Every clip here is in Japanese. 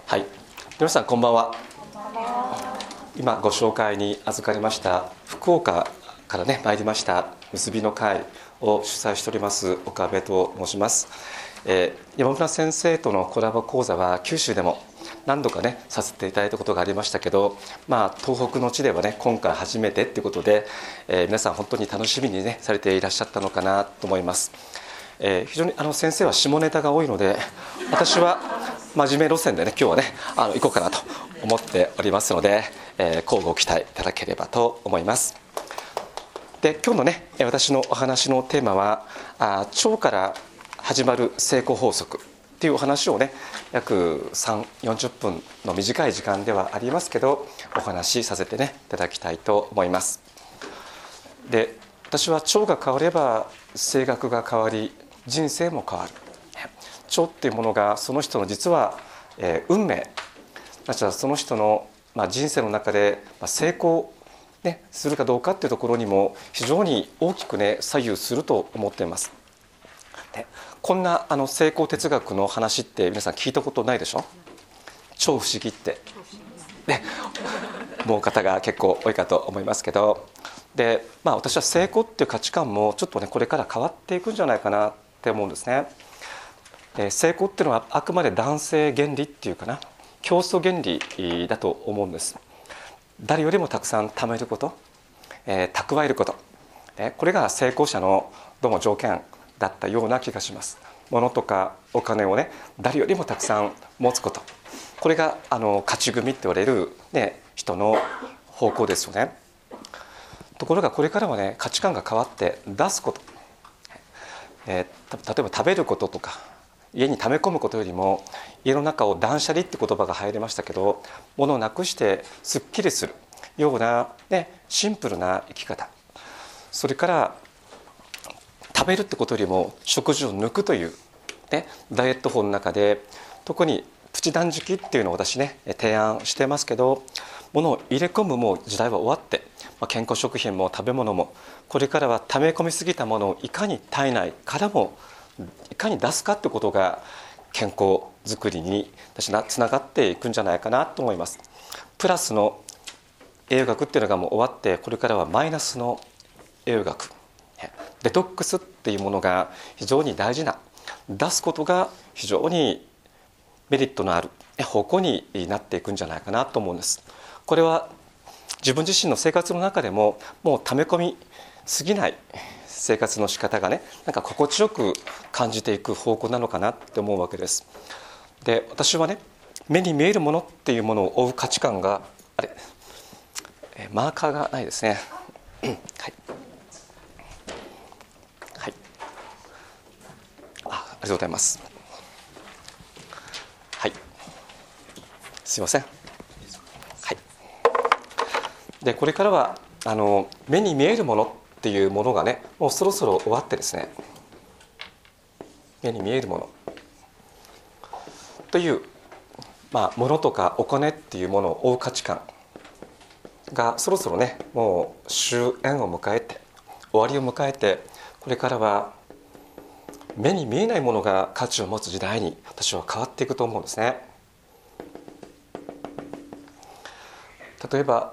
はい、皆さんこんばんは。今ご紹介に預かりました福岡からね参りました結びの会を主催しております岡部と申します。山村先生とのコラボ講座は九州でも何度かねさせていただいたことがありましたけど、東北の地ではね今回初めてということで、皆さん本当に楽しみにねされていらっしゃったのかなと思います。非常に先生は下ネタが多いので、私は真面目路線でね今日はね行こうかなと思っておりますので、乞うご期待いただければと思います。で、今日のね私のお話のテーマは腸から始まる成功法則っていうお話をね約40分の短い時間ではありますけどお話しさせてねいただきたいと思います。で、私は腸が変われば性格が変わり人生も変わる。腸っていうものがその人の実は、運命、その人の、人生の中で成功、するかどうかっていうところにも非常に大きくね左右すると思っています。こんな成功哲学の話って皆さん聞いたことないでしょ。超不思議ってね思う方が結構多いかと思いますけど、で、私は成功っていう価値観もちょっとねこれから変わっていくんじゃないかなって思うんですね。成功っていうのはあくまで男性原理っていうかな、競争原理だと思うんです。誰よりもたくさん貯めること、蓄えること、これが成功者のどうも条件だったような気がします。物とかお金をね誰よりもたくさん持つこと、これが勝ち組って言われる、人の方向ですよね。ところがこれからはね価値観が変わって出すこと、例えば食べることとか家に溜め込むことよりも家の中を断捨離って言葉が入りましたけど、物をなくしてすっきりするような、シンプルな生き方、それから食べるってことよりも食事を抜くという、ダイエット法の中で特にプチ断食っていうのを私ね提案してますけど、物を入れ込むもう時代は終わって、健康食品も食べ物もこれからは溜め込みすぎたものをいかに体内からもいかに出すかってことが健康づくりにつながっていくんじゃないかなと思います。プラスの栄養学っていうのがもう終わって、これからはマイナスの栄養学、デトックスっていうものが非常に大事な、出すことが非常にメリットのある方向になっていくんじゃないかなと思うんです。これは自分自身の生活の中でももう溜め込みすぎない生活の仕方がね心地よく感じていく方向なのかなって思うわけです。で、私はね目に見えるものっていうものを追う価値観がマーカーがないですねはい、はい、ありがとうございます。はい、すいません。はい、でこれからは目に見えるものっていうものがねもうそろそろ終わってですね、目に見えるものという、物とかお金っていうものを追う価値観がそろそろねもう終焉を迎えて終わりを迎えて、これからは目に見えないものが価値を持つ時代に私は変わっていくと思うんですね。例えば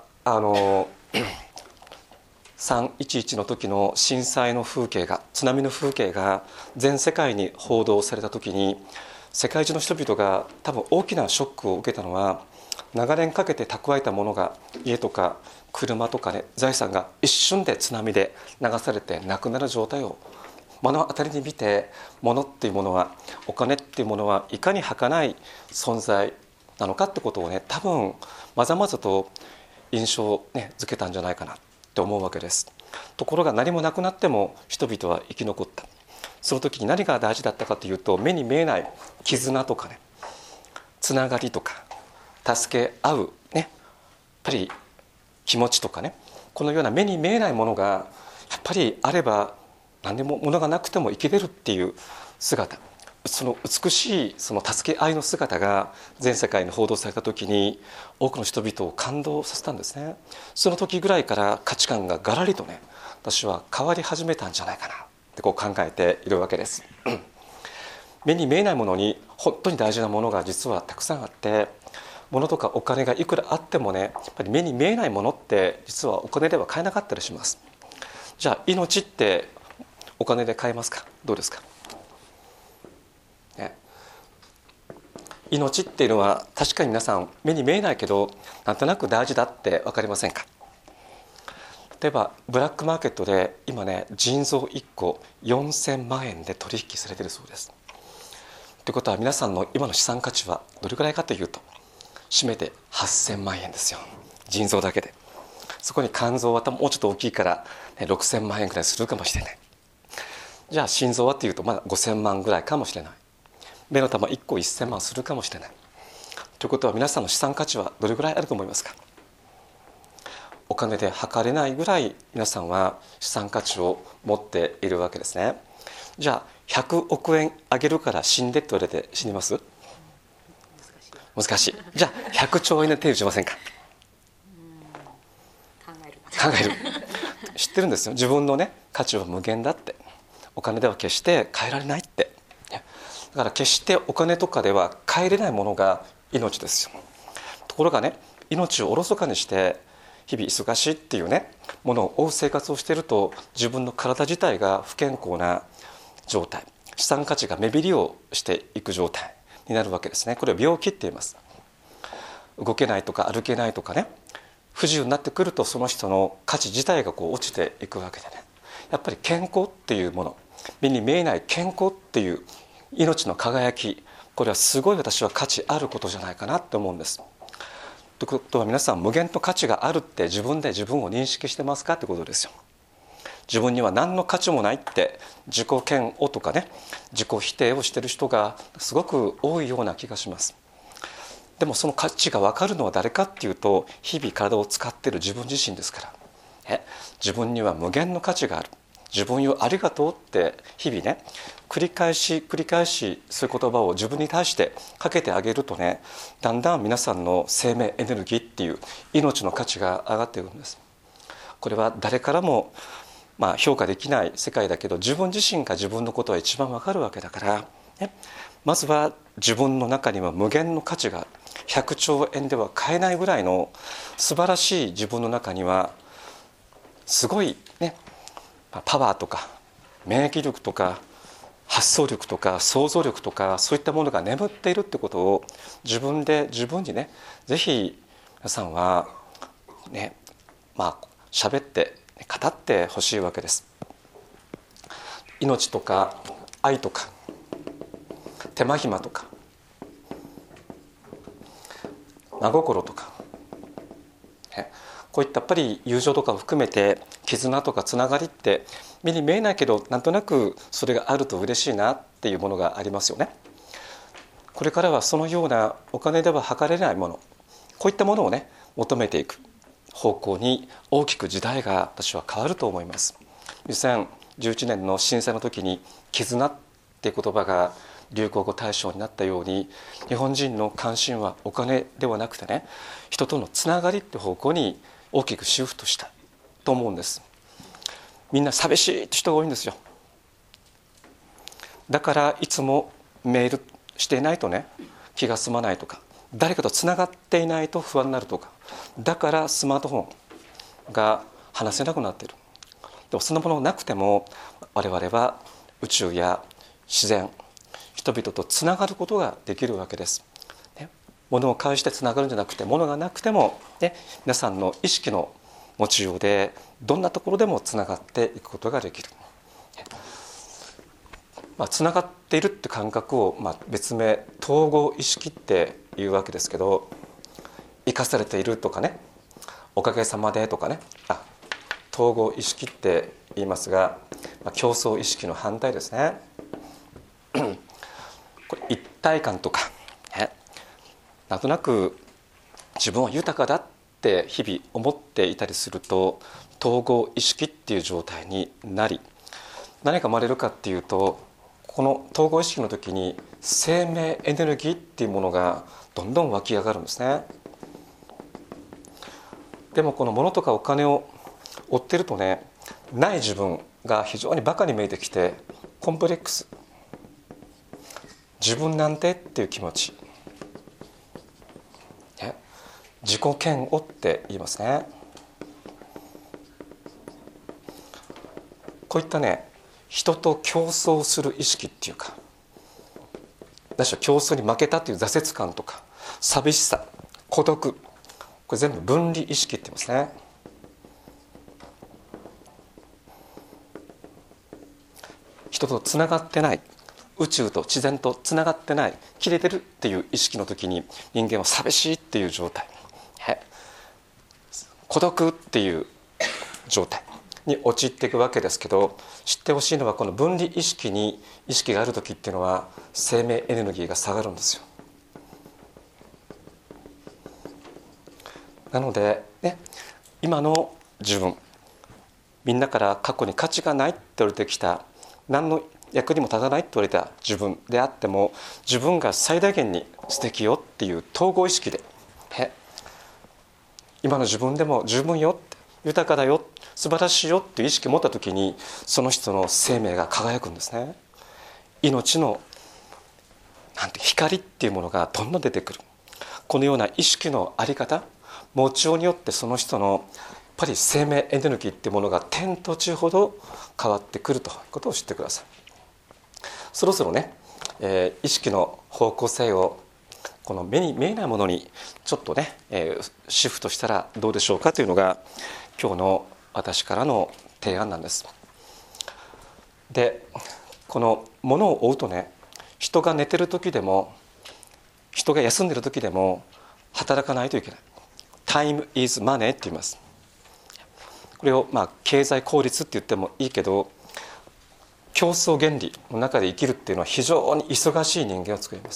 3.11の時の震災の風景が、津波の風景が全世界に報道された時に、世界中の人々が多分大きなショックを受けたのは、長年かけて蓄えたものが、家とか車とかね財産が一瞬で津波で流されてなくなる状態を目の当たりに見て、物っていうものは、お金っていうものはいかに儚い存在なのかってことをね多分まざまざと印象をづけたんじゃないかなって思うわけです。ところが何もなくなっても人々は生き残った。その時に何が大事だったかというと、目に見えない絆とかね、つながりとか助け合うやっぱり気持ちとかね、このような目に見えないものがやっぱりあれば、何でも物がなくても生きれるっていう姿、その美しいその助け合いの姿が全世界に報道された時に多くの人々を感動させたんですね。その時ぐらいから価値観がガラリとね私は変わり始めたんじゃないかなって考えているわけです。 目に見えないものに本当に大事なものが実はたくさんあって、物とかお金がいくらあってもね、やっぱり目に見えないものって実はお金では買えなかったりします。じゃあ命ってお金で買えますか？どうですか、ね、命っていうのは確かに皆さん目に見えないけどなんとなく大事だって分かりませんか？例えばブラックマーケットで今ね、腎臓1個4000万円で取引されているそうです。ということは皆さんの今の資産価値はどれくらいかというと、締めて8000万円ですよ。腎臓だけで。そこに肝臓はもうちょっと大きいから、ね、6000万円ぐらいするかもしれない。じゃあ心臓はというとまだ5000万ぐらいかもしれない。目の玉1個1000万するかもしれない。ということは皆さんの資産価値はどれくらいあると思いますか？お金で測れないぐらい皆さんは資産価値を持っているわけですね。じゃあ100億円あげるから死んでって言われて死にます？難しい。じゃあ100兆円で手打ちませんか？考える知ってるんですよ。自分のね価値は無限だって、お金では決して変えられないって。だから決してお金とかでは変えれないものが命ですよ。ところがね、命をおろそかにして日々忙しいっていうねものを追う生活をしていると、自分の体自体が不健康な状態、資産価値が目減りをしていく状態になるわけですね。これを病気って言います。動けないとか歩けないとかね、不自由になってくるとその人の価値自体がこう落ちていくわけでね、やっぱり健康っていうもの、目に見えない健康っていう命の輝き、これはすごい私は価値あることじゃないかなと思うんです。ということは皆さん、無限の価値があるって自分で自分を認識してますかってことですよ。自分には何の価値もないって自己嫌悪とかね、自己否定をしている人がすごく多いような気がします。でもその価値が分かるのは誰かっていうと、日々体を使っている自分自身ですから。自分には無限の価値がある、自分よありがとうって日々ね繰り返しそういう言葉を自分に対してかけてあげるとね、だんだん皆さんの生命エネルギーっていう命の価値が上がっていくんです。これは誰からも評価できない世界だけど、自分自身が自分のことは一番分かるわけだから、まずは自分の中には無限の価値が100兆円では買えないぐらいの素晴らしい自分の中にはすごいね、パワーとか免疫力とか発想力とか想像力とか、そういったものが眠っているってことを自分にね、ぜひ皆さんはね、喋って語ってほしいわけです。命とか愛とか手間暇とか真心とか、こういったやっぱり友情とかを含めて絆とかつながりって目に見えないけどなんとなくそれがあると嬉しいなっていうものがありますよね。これからはそのようなお金では測れないもの、こういったものをね求めていく方向に大きく時代が私は変わると思います。2011年の震災の時に絆っていう言葉が流行語大賞になったように、日本人の関心はお金ではなくてね、人とのつながりって方向に大きくシフトしたと思うんです。みんな寂しいって人が多いんですよ。だからいつもメールしていないとね気が済まないとか、誰かとつながっていないと不安になるとか、だからスマートフォンが話せなくなっている。でもそんなものがなくても我々は宇宙や自然、人々とつながることができるわけです。物を介してつながるんじゃなくて、物がなくても、皆さんの意識の持ちようでどんなところでもつながっていくことができる。つながっているって感覚を、別名統合意識っていうわけですけど、生かされているとかね、おかげさまでとかね、統合意識って言いますが、競争意識の反対ですね。これ一体感とか、なんとなく自分は豊かだって日々思っていたりすると統合意識っていう状態になり、何が生まれるかっていうと、この統合意識の時に生命エネルギーっていうものがどんどん湧き上がるんですね。でもこの物とかお金を追ってるとね、ない自分が非常にバカに見えてきてコンプレックス、 自分なんてっていう気持ち、自己嫌悪って言いますね。こういったね、人と競争する意識っていうか、競争に負けたという挫折感とか寂しさ、孤独、これ全部分離意識って言いますね。人とつながってない、宇宙と自然とつながってない、切れてるっていう意識の時に人間は寂しいっていう状態、孤独っていう状態に陥っていくわけですけど、知ってほしいのはこの分離意識に意識がある時っていうのは生命エネルギーが下がるんですよ。なので、今の自分、みんなから過去に価値がないって言われてきた、何の役にも立たないって言われた自分であっても、自分が最大限に素敵よっていう統合意識で、今の自分でも十分よ、豊かだよ、素晴らしいよっていう意識を持った時に、その人の生命が輝くんですね。命の光っていうものがどんどん出てくる。このような意識のあり方、持ちようによってその人のやっぱり生命エネルギーっていうものが天と地ほど変わってくるということを知ってください。そろそろね、意識の方向性をこの目に見えないものにちょっとね、シフトしたらどうでしょうかというのが今日の私からの提案なんです。で、このものを追うとね、人が寝てる時でも人が休んでる時でも働かないといけない。Time is money って言います。これを経済効率って言ってもいいけど、競争原理の中で生きるっていうのは非常に忙しい人間を作ります。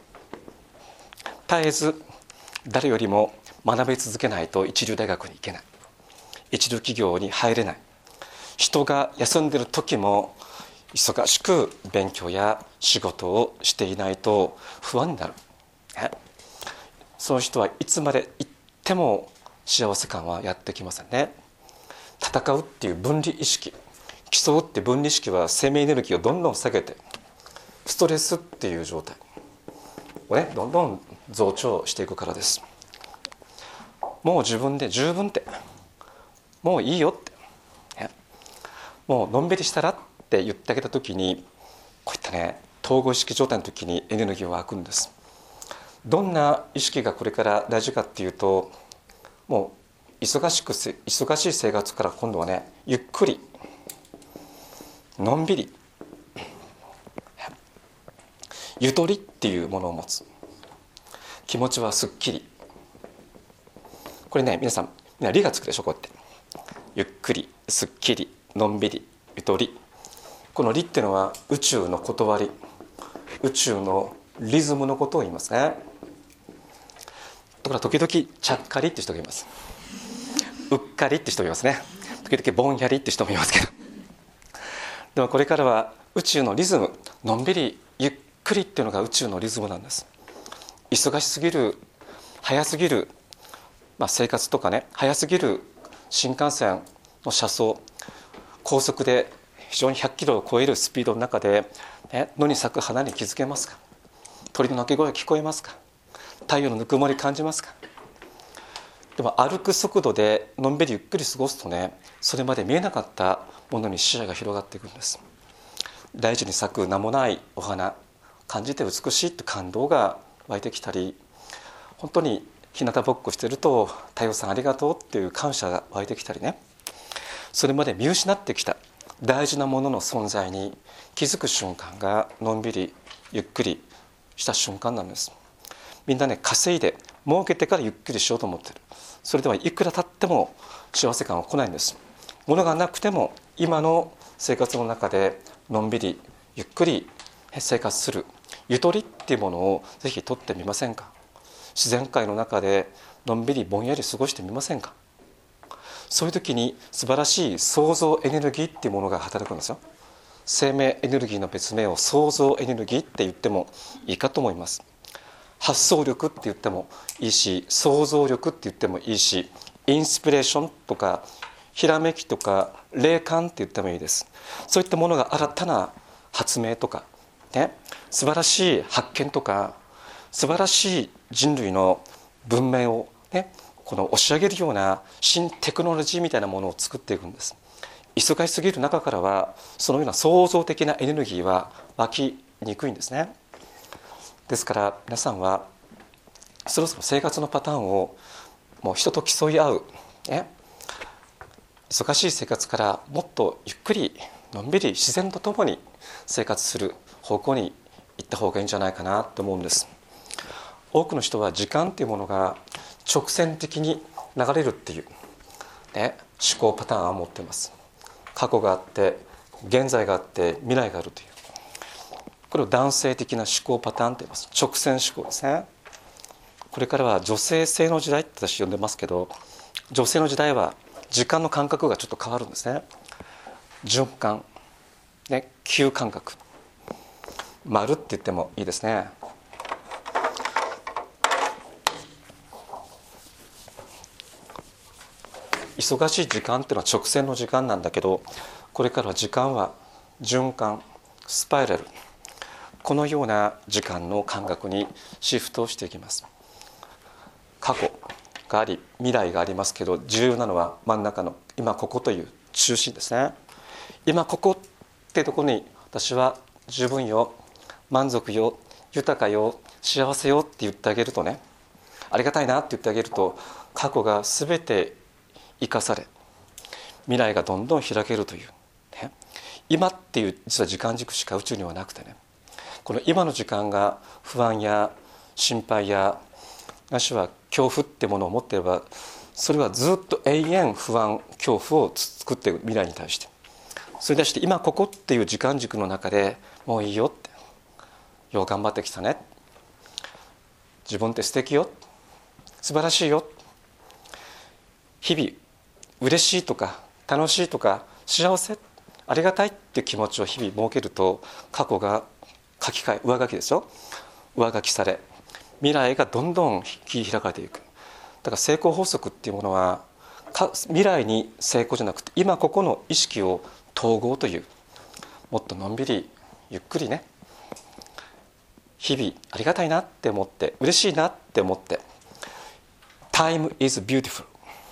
絶えず誰よりも学び続けないと一流大学に行けない、一流企業に入れない、人が休んでる時も忙しく勉強や仕事をしていないと不安になる。その人はいつまで行っても幸せ感はやってきませんね。戦うっていう分離意識、競うっていう分離意識は生命エネルギーをどんどん下げて、ストレスっていう状態をね、どんどん増長していくからです。もう自分で十分って、もういいよって、もうのんびりしたらって言ってあげた時に、こういったね、統合意識状態の時にエネルギーは湧くんです。どんな意識がこれから大事かっていうと、もう忙しい生活から今度はね、ゆっくりのんびりゆとりっていうものを持つ。気持ちはすっきり。これね、皆さんみんな理がつくでしょ。こうやってゆっくり、すっきり、のんびり、ゆとり。この理っていうのは宇宙の断り、宇宙のリズムのことを言いますね。だから時々ちゃっかりって人がいます。うっかりって人もいますね。時々ぼんやりって人もいますけど、でもこれからは宇宙のリズム、のんびりゆっくりっていうのが宇宙のリズムなんです。忙しすぎる、早すぎる、生活とかね、早すぎる新幹線の車窓、高速で非常に100キロを超えるスピードの中で、野に咲く花に気づけますか？鳥の鳴き声聞こえますか？太陽のぬくもり感じますか？でも歩く速度でのんびりゆっくり過ごすとね、それまで見えなかったものに視野が広がっていくんです。大地に咲く名もないお花、感じて美しいと感動が湧いてきたり、本当に日向ぼっこしてると太陽さんありがとうっていう感謝が湧いてきたりね、それまで見失ってきた大事なものの存在に気づく瞬間がのんびりゆっくりした瞬間なんです。みんなね、稼いで儲けてからゆっくりしようと思ってる。それではいくら経っても幸せ感は来ないんです。物がなくても今の生活の中でのんびりゆっくり生活するゆとりっていうものをぜひ取ってみませんか？自然界の中でのんびりぼんやり過ごしてみませんか？そういう時に素晴らしい創造エネルギーっていうものが働くんですよ。生命エネルギーの別名を創造エネルギーって言ってもいいかと思います。発想力って言ってもいいし、想像力って言ってもいいし、インスピレーションとかひらめきとか霊感って言ってもいいです。そういったものが新たな発明とかね、 素晴らしい発見とか素晴らしい人類の文明をね、この押し上げるような新テクノロジーみたいなものを作っていくんです。忙しすぎる中からはそのような創造的なエネルギーは湧きにくいんですね。ですから皆さんはそろそろ生活のパターンをもう人と競い合う、ね、忙しい生活からもっとゆっくりのんびり自然とともに生活する方向に行った方がいいんじゃないかなと思うんです。多くの人は時間というものが直線的に流れるっていう、ね、思考パターンを持っています。過去があって現在があって未来があるという、これを男性的な思考パターンと言います。直線思考ですね。これからは女性性の時代って私呼んでますけど、女性の時代は時間の感覚がちょっと変わるんですね。循環、ね、急感覚、丸って言ってもいいですね。忙しい時間っていうのは直線の時間なんだけど、これからは時間は循環、スパイラル、このような時間の感覚にシフトしていきます。過去があり未来がありますけど、重要なのは真ん中の今ここという中心ですね。今ここってところに私は十分よ、満足よ、豊かよ、幸せよって言ってあげるとね、ありがたいなって言ってあげると、過去が全て生かされ未来がどんどん開けるという、ね、今っていう実は時間軸しか宇宙にはなくてね、この今の時間が不安や心配やなしは恐怖ってものを持っていれば、それはずっと永遠不安恐怖を作っている未来に対して、それに対して今ここっていう時間軸の中でもういいよって、よう頑張ってきたね、自分って素敵よ、素晴らしいよ、日々嬉しいとか楽しいとか幸せありがたいっていう気持ちを日々設けると、過去が書き換え上書きですよ、上書きされ未来がどんどん切り開かれていく。だから成功法則っていうものは未来に成功じゃなくて今ここの意識を統合という、もっとのんびりゆっくりね、日々ありがたいなって思って嬉しいなって思って、 Time is beautiful、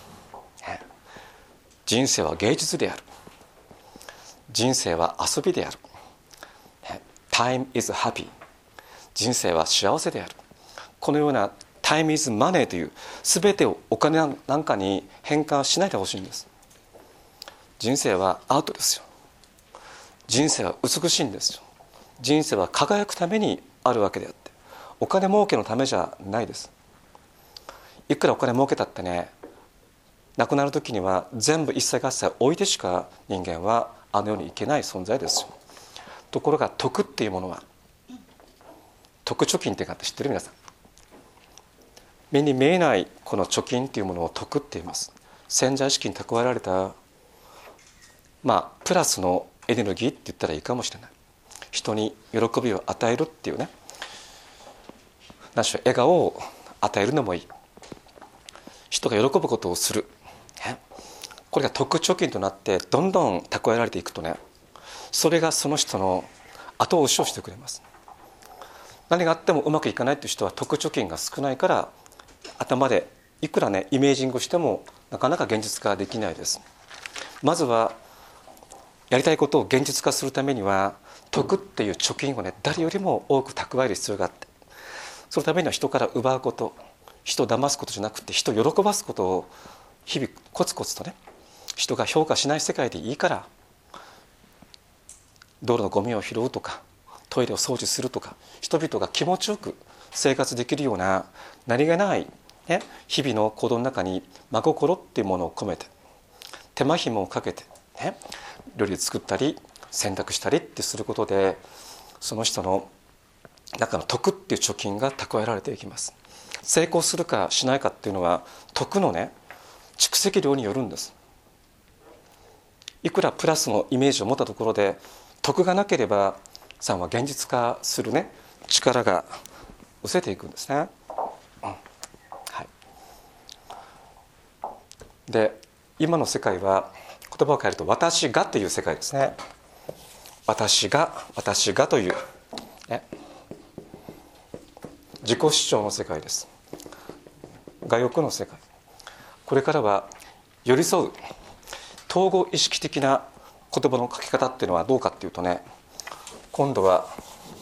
人生は芸術である、人生は遊びである、 Time is happy、 人生は幸せである。このような Time is money という全てをお金なんかに変換しないでほしいんです。人生はアートですよ。人生は美しいんですよ。人生は輝くためにあるわけであって、お金儲けのためじゃないです。いくらお金儲けたってね、亡くなる時には全部一切合切置いてしか人間はあの世に行けない存在ですよ。ところが徳っていうものは、徳貯金ってかって知ってる皆さん、目に見えないこの貯金っていうものを徳って言います。潜在意識に蓄えられたプラスのエネルギーって言ったらいいかもしれない。人に喜びを与えるっていうね、何しろ笑顔を与えるのもいい、人が喜ぶことをする、これが徳貯金となってどんどん蓄えられていくとね、それがその人の後押しをしてくれます。何があってもうまくいかないという人は徳貯金が少ないから、頭でいくらねイメージングしてもなかなか現実化できないです。まずはやりたいことを現実化するためには、徳っていう貯金をね誰よりも多く蓄える必要があって、そのためには人から奪うこと、人を騙すことじゃなくて人を喜ばすことを日々コツコツとね、人が評価しない世界でいいから、道路のゴミを拾うとかトイレを掃除するとか、人々が気持ちよく生活できるような何気ない、日々の行動の中に真心っていうものを込めて、手間暇をかけて、料理を作ったり洗濯したりってすることで、その人の中の徳っていう貯金が蓄えられていきます。成功するかしないかっていうのは徳のね蓄積量によるんです。いくらプラスのイメージを持ったところで徳がなければさんは現実化するね力が失せていくんですね。で今の世界は言葉を変えると私がという世界ですね。私がという、 自己主張の世界です。我欲の世界。これからは寄り添う統合意識的な言葉の書き方っていうのはどうかっていうとね、今度は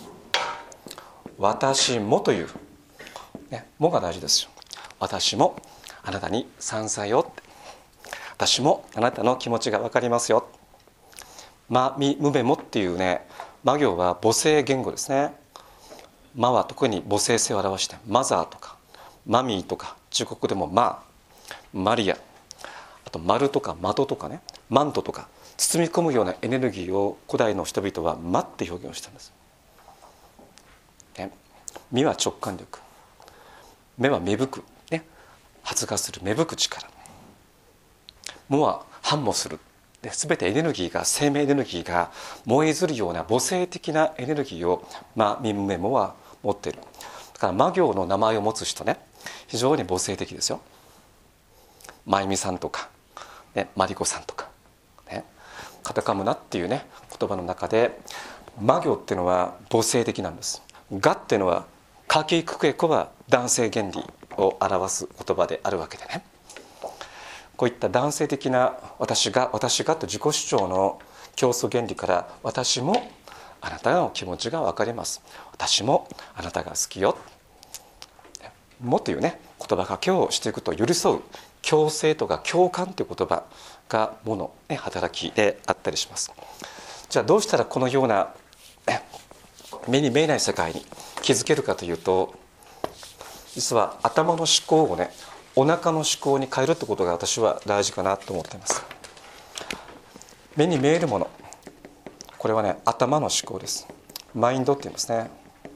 私もという、ね、もが大事ですよ。私もあなたに賛成よ。私もあなたの気持ちが分かりますよ。まみむめもっていうね、ま行は母性言語ですね。まは特に母性性を表して、マザーとかマミーとか、中国でもマリア、あと丸とか的とかね、マントとか包み込むようなエネルギーを古代の人々はマって表現をしたんです、ね、身は直感力、目は芽吹く、ね、発芽する芽吹く力、もは繁茂する、全てエネルギーが、生命エネルギーが燃え移るような母性的なエネルギーをみむめもは持っている。だから魔行の名前を持つ人ね、非常に母性的ですよ。まゆみさんとか、ね、まりこさんとか、ね、カタカムナっていうね言葉の中で魔行っていうのは母性的なんです。がっていうのはかきくけこは男性原理を表す言葉であるわけでね、こういった男性的な私がと自己主張の競争原理から、私もあなたの気持ちが分かります、私もあなたが好きよ、もというね言葉かけをしていくと、寄り添う共生とか共感という言葉がもの、ね、働きであったりします。じゃあどうしたらこのような目に見えない世界に気づけるかというと、実は頭の思考をねお腹の思考に変えるってことが私は大事かなと思っています。目に見えるもの、これはね頭の思考です。マインドって言いますね。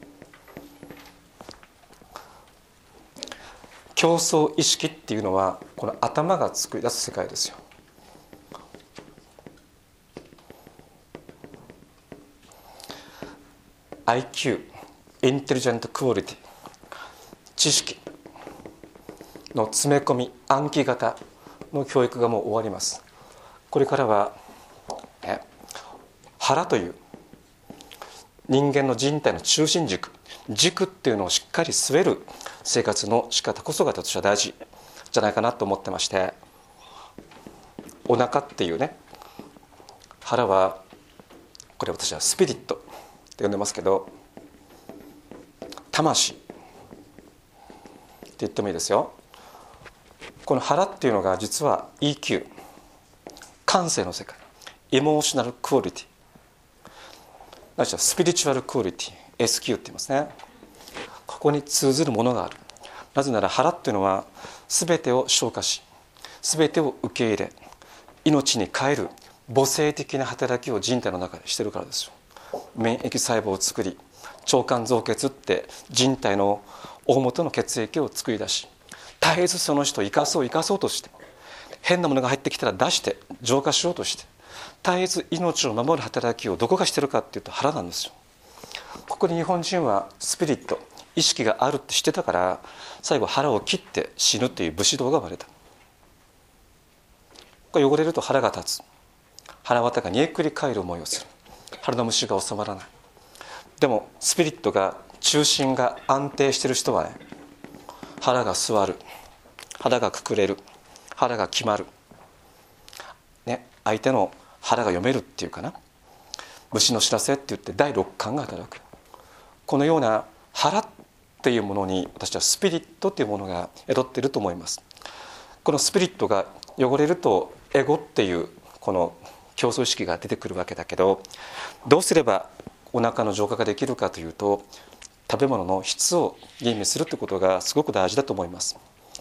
競争意識っていうのはこの頭が作り出す世界ですよ。IQ、インテリジェントクオリティ、知識の詰め込み、暗記型の教育がもう終わります。これからは、ね、腹という人間の人体の中心軸っていうのをしっかり据える生活の仕方こそが私は大事じゃないかなと思ってまして、お腹っていうね、腹はこれ私はスピリットって呼んでますけど、魂って言ってもいいですよ。この腹っていうのが実は EQ、 感性の世界、エモーショナルクオリティ、スピリチュアルクオリティ、 SQ って言いますね。ここに通ずるものがある。なぜなら腹っていうのは全てを消化し、全てを受け入れ、命に変える母性的な働きを人体の中でしているからですよ。免疫細胞を作り、腸管造血って人体の大元の血液を作り出し、絶えずその人を生かそうとして、変なものが入ってきたら出して浄化しようとして、絶えず命を守る働きをどこがしてるかっていうと腹なんですよ。ここに日本人はスピリット、意識があるって知ってたから、最後腹を切って死ぬっていう武士道が生まれた。これ汚れると腹が立つ、腹渡が煮えくり返る思いをする、腹の虫が収まらない。でもスピリットが、中心が安定している人はね、腹が座る、腹がくくれる、腹が決まる、ね、相手の腹が読めるっていうかな、虫の知らせって言って第六感が働く。このような腹っていうものに私はスピリットっていうものが宿っていると思います。このスピリットが汚れるとエゴっていうこの競争意識が出てくるわけだけど、どうすればお腹の浄化ができるかというと、食べ物の質を吟味するということがすごく大事だと思います。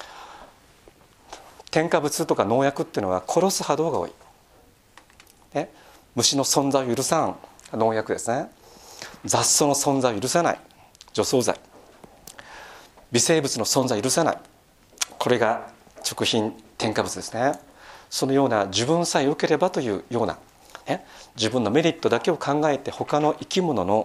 添加物とか農薬っていうのは殺す波動が多い、ね、虫の存在を許さん農薬ですね。雑草の存在を許さない除草剤、微生物の存在を許さない、これが食品添加物ですね。そのような自分さえ良ければというような、ね、自分のメリットだけを考えて他の生き物の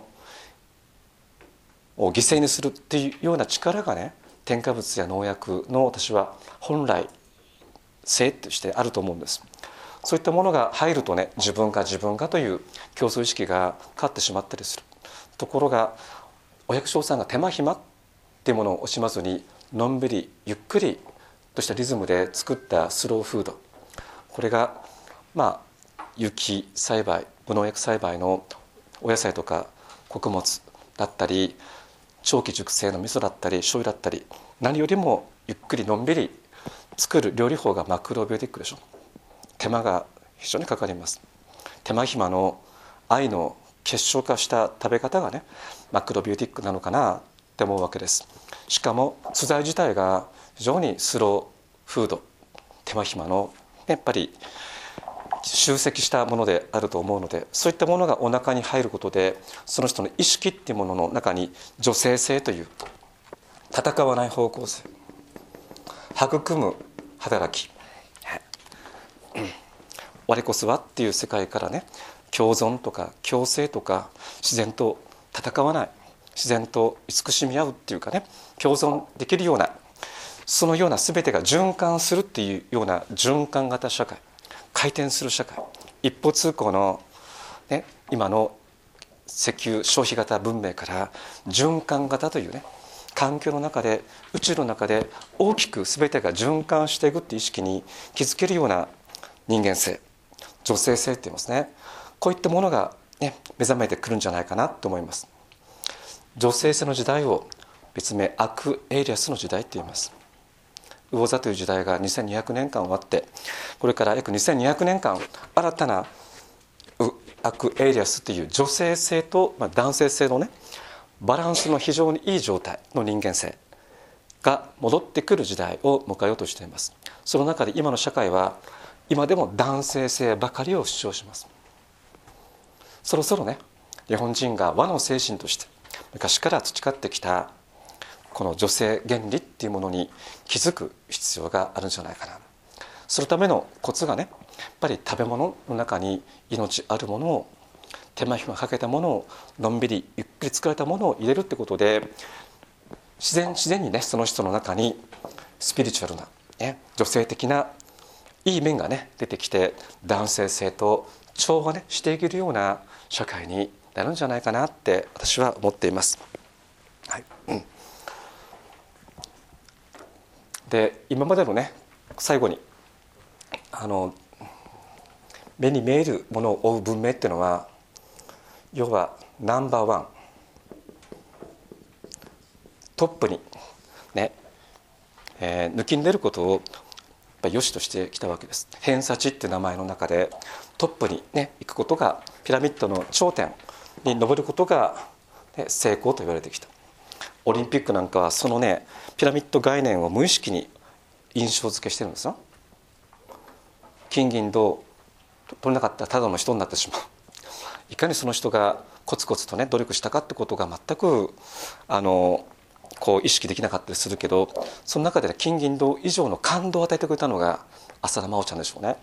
を犠牲にするっていうような力がね、添加物や農薬の私は本来性としてあると思うんです。そういったものが入るとね、自分がという競争意識が変わってしまったりする。ところがお百姓さんが手間暇っていうものを惜しまずにのんびりゆっくりとしたリズムで作ったスローフード、これが有機栽培、無農薬栽培のお野菜とか穀物だったり、長期熟成の味噌だったり醤油だったり、何よりもゆっくりのんびり作る料理法がマクロビオティックでしょ。手間が非常にかかります。手間暇の愛の結晶化した食べ方がね、マクロビオティックなのかなって思うわけです。しかも素材自体が非常にスローフード、手間暇のやっぱり集積したものであると思うので、そういったものがお腹に入ることで、その人の意識っていうものの中に女性性という戦わない方向性、育む働き、我こそはっていう世界からね、共存とか共生とか自然と戦わない、自然と慈しみ合うっていうかね、共存できるような、そのような全てが循環するっていうような循環型社会、回転する社会、一方通行の、ね、今の石油消費型文明から循環型というね、環境の中で宇宙の中で大きく全てが循環していくっていう意識に気づけるような人間性、女性性って言いますね。こういったものが、ね、目覚めてくるんじゃないかなと思います。女性性の時代を別名アクエイリアスの時代って言います。魚座という時代が2200年間終わって、これから約2200年間新たなアクエイリアスという女性性と男性性のね、バランスの非常にいい状態の人間性が戻ってくる時代を迎えようとしています。その中で今の社会は今でも男性性ばかりを主張します。そろそろね、日本人が和の精神として昔から培ってきたこの女性原理っていうものに気づく必要があるんじゃないかな。そのためのコツがね、やっぱり食べ物の中に命あるものを、手間暇かけたものを、のんびりゆっくり作られたものを入れるってことで、自然にね、その人の中にスピリチュアルな、ね、女性的ないい面がね出てきて、男性性と調和ねしていけるような社会になるんじゃないかなって私は思っています。はい、で今までのね、最後に目に見えるものを追う文明っていうのは、要はナンバーワン、トップにね、抜きんでることをやっぱり良しとしてきたわけです。偏差値っていう名前の中でトップにね行くことが、ピラミッドの頂点に登ることが、ね、成功と言われてきた。オリンピックなんかはそのねピラミッド概念を無意識に印象付けしてるんですよ。金銀銅取れなかったらただの人になってしまう。いかにその人がコツコツとね努力したかってことが全くこう意識できなかったりするけど、その中で、ね、金銀銅以上の感動を与えてくれたのが浅田真央ちゃんでしょうね。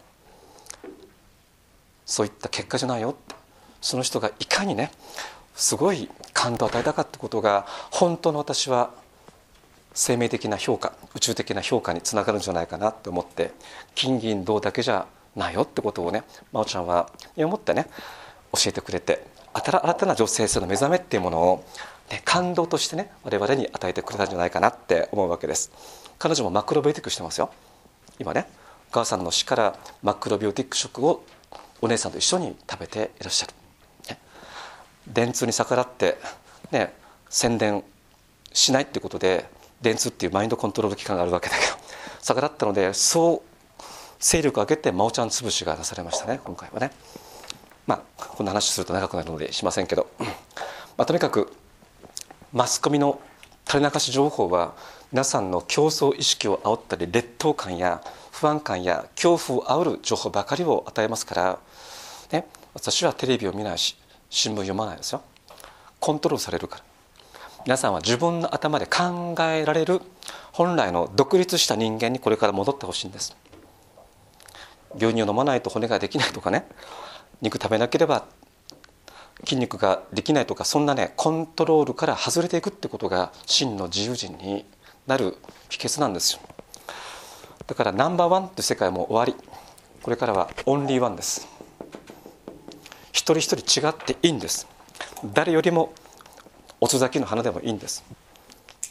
そういった結果じゃないよって、その人がいかにねすごい感動を与えたかってことが、本当の私は生命的な評価、宇宙的な評価につながるんじゃないかなと思って、金銀銅だけじゃないよってことをね、真央ちゃんは思ってね教えてくれて、新たな女性性の目覚めっていうものを、ね、感動としてね我々に与えてくれたんじゃないかなって思うわけです。彼女もマクロビオティックしてますよ。今ね、お母さんの死からマクロビオティック食をお姉さんと一緒に食べていらっしゃる、ね、電通に逆らって、ね、宣伝しないっていうことで、電通っていうマインドコントロール機関があるわけだけど、逆らったので、そう勢力を上げて真央ちゃん潰しがなされましたね、今回はね。こんな話すると長くなるのでしませんけど、とにかくマスコミの垂れ流し情報は皆さんの競争意識を煽ったり、劣等感や不安感や恐怖を煽る情報ばかりを与えますから、ね、私はテレビを見ないし新聞読まないですよ。コントロールされるから。皆さんは自分の頭で考えられる本来の独立した人間にこれから戻ってほしいんです。牛乳を飲まないと骨ができないとかね、肉食べなければ筋肉ができないとか、そんなねコントロールから外れていくってことが真の自由人になる秘訣なんですよ。だからナンバーワンって世界も終わり、これからはオンリーワンです。一人一人違っていいんです。誰よりも遅咲きの花でもいいんです。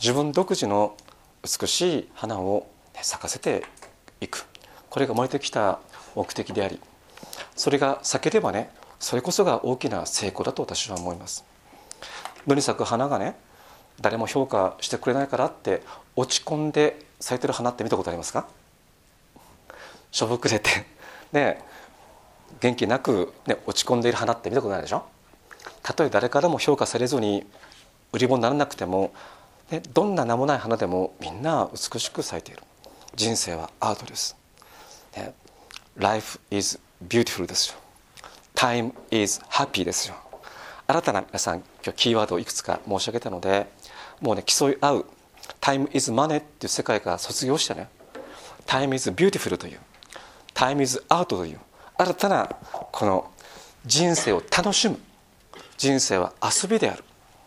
自分独自の美しい花を咲かせていく、これが生まれてきた目的であり、それが咲ければね、それこそが大きな成功だと私は思います。野に咲く花がね、誰も評価してくれないからって落ち込んで咲いてる花って見たことありますか？しょぼくれてね、元気なく、ね、落ち込んでいる花って見たことないでしょ。たとえ誰からも評価されずに売り物にならなくても、ね、どんな名もない花でもみんな美しく咲いている。人生はアートです、ね、Life is beautiful ですよ。 Time is happy ですよ。新たな皆さん、今日キーワードをいくつか申し上げたので、もうね、競い合う Time is money っていう世界から卒業してね、 Time is beautiful という、 Time is art という新たなこの人生を楽しむ、人生は遊びである、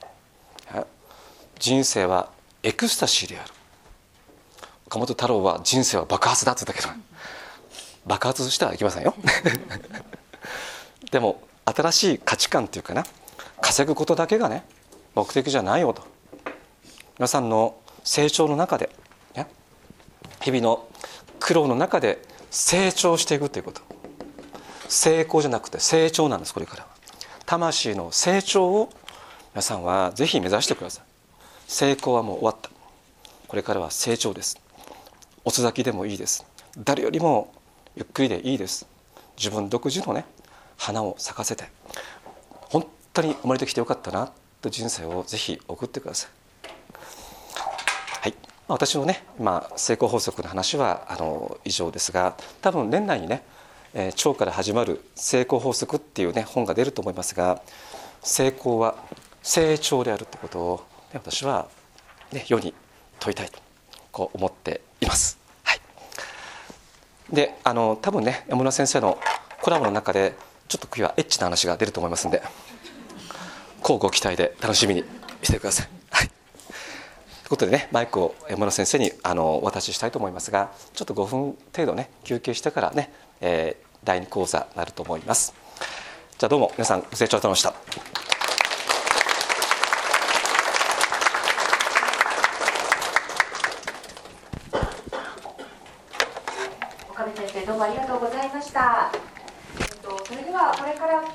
人生はエクスタシーである。岡本太郎は人生は爆発だって言ったけど、爆発してはいけませんよでも新しい価値観というかな、稼ぐことだけがね目的じゃないよと。皆さんの成長の中で、ね、日々の苦労の中で成長していくということ、成功じゃなくて成長なんです。これからは魂の成長を皆さんはぜひ目指してください。成功はもう終わった。これからは成長です。遅咲きでもいいです。誰よりもゆっくりでいいです。自分独自のね花を咲かせて、本当に生まれてきてよかったなと人生をぜひ送ってください。はい、私のね成功法則の話は以上ですが、多分年内にね腸から始まる成功法則っていうね本が出ると思いますが、成功は成長であるということを、ね、私は、ね、世に問いたいとこう思っています。はい、で多分ね山村先生のコラボの中でちょっと次はエッチな話が出ると思いますので、乞うご期待で楽しみにしてください。はい、ということでね、マイクを山村先生にお渡ししたいと思いますが、ちょっと5分程度ね休憩してからね、第2講座になると思います。じゃあどうも皆さんご清聴ありがとうございました。 岡部先生、どうもありがとうございました。それではこれから